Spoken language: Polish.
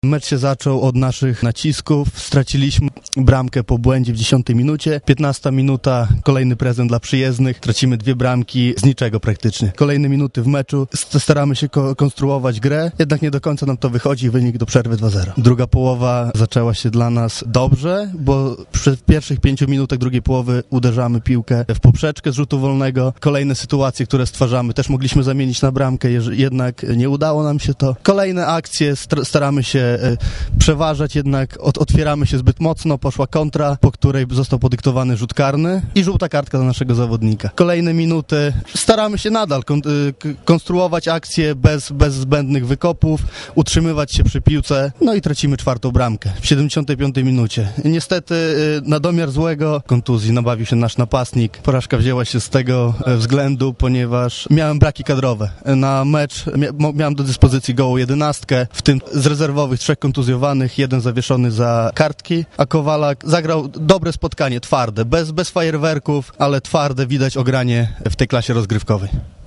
Mecz się zaczął od naszych nacisków, straciliśmy bramkę po błędzie w 10 minucie, 15 minuta, kolejny prezent dla przyjezdnych, tracimy 2 bramki z niczego praktycznie. Kolejne minuty w meczu, staramy się konstruować grę, jednak nie do końca nam to wychodzi, wynik do przerwy 2-0. Druga połowa zaczęła się dla nas dobrze, bo w pierwszych 5 minutach drugiej połowy uderzamy piłkę w poprzeczkę z rzutu wolnego. Kolejne sytuacje, które stwarzamy, też mogliśmy zamienić na bramkę, jednak nie udało nam się to. Kolejne akcje staramy się przeważać, jednak otwieramy się zbyt mocno, poszła kontra, po której został podyktowany rzut karny i żółta kartka dla naszego zawodnika. Kolejne minuty staramy się nadal konstruować akcje bez zbędnych wykopów, utrzymywać się przy piłce, no i tracimy 4. bramkę w 75 minucie. Niestety na domiar złego kontuzji nabawił się nasz napastnik. Porażka wzięła się z tego względu, ponieważ miałem braki kadrowe. Na mecz miałem do dyspozycji gołą 11, w tym z rezerwowych 3 kontuzjowanych, 1 zawieszony za kartki, a Kowalak zagrał dobre spotkanie, twarde, bez fajerwerków, ale twarde, widać ogranie w tej klasie rozgrywkowej.